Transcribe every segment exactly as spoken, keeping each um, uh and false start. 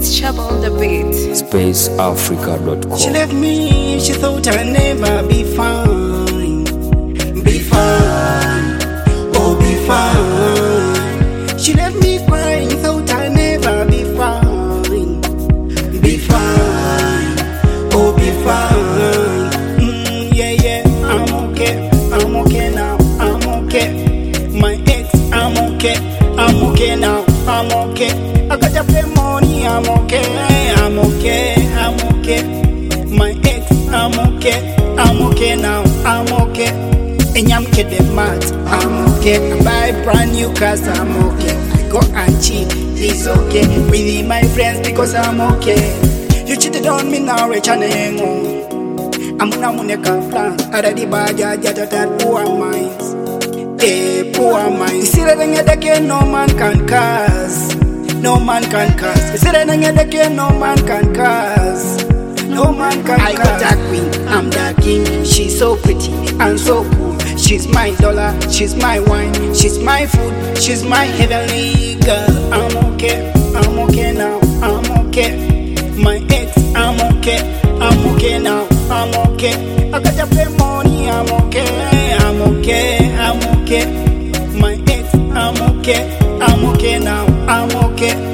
It's Trouble on the beat. space africa dot com. She left me, she thought I'd never be fine. Be fine, oh be fine. She left me crying, thought I'd never be fine. Be fine, oh be fine. Mm, yeah, yeah, I'm okay, I'm okay now, I'm okay. My ex, I'm okay, I'm okay now, I'm okay. I got to pay money, I'm okay, I'm okay, I'm okay. My ex, I'm okay, I'm okay now, I'm okay. And I'm kidding mad, I'm okay. I buy brand new cars, I'm okay. I go and cheat, it's okay. With my friends because I'm okay. You cheated on me now, rich and hang on. I'm gonna make a plan. I already buy ya, ya, that poor minds. Eh, poor minds. See that I get no man can cause. No man can curse. You said I get the king, no man can curse. No man can curse. I got that queen, I'm that king. She's so pretty and so cool. She's my dollar, she's my wine, she's my food, she's my heavenly girl. I'm okay, I'm okay now, I'm okay. My ex, I'm okay, I'm okay now, I'm okay. I got to pay money, I'm okay, I'm okay, I'm okay. My ex, I'm okay. I'm okay now, I'm okay.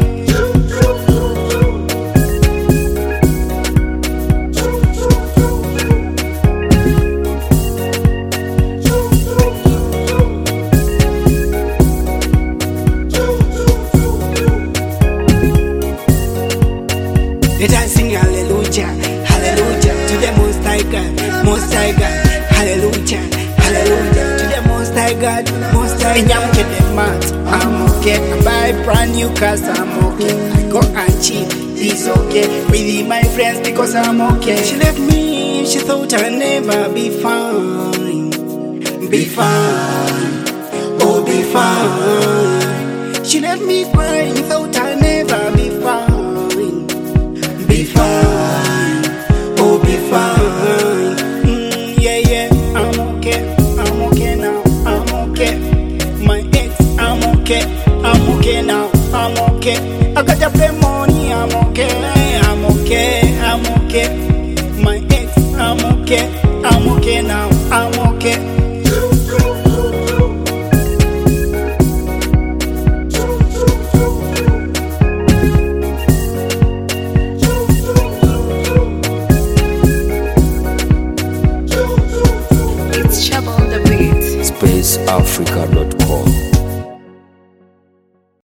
Let us sing hallelujah, hallelujah to the Most High God, Most High God, hallelujah, hallelujah to the Most High God, Most High God. And I'm getting mad, I'm okay. I buy brand new cars, I'm okay. I go and cheat, it's okay. With my friends because I'm okay. She left me, she thought I'd never be fine. Be fine, oh be fine. She left me crying, thought I'd never be fine. Be fine, oh be fine. Mm, yeah, yeah, I'm okay, I'm okay now, I'm okay. My ex, I'm okay, I'm okay now, I'm okay. I got to pay money, I'm okay, I'm okay, I'm okay. My ex, I'm okay, I'm okay now, I'm okay. It's Trouble on the beat. space africa dot com.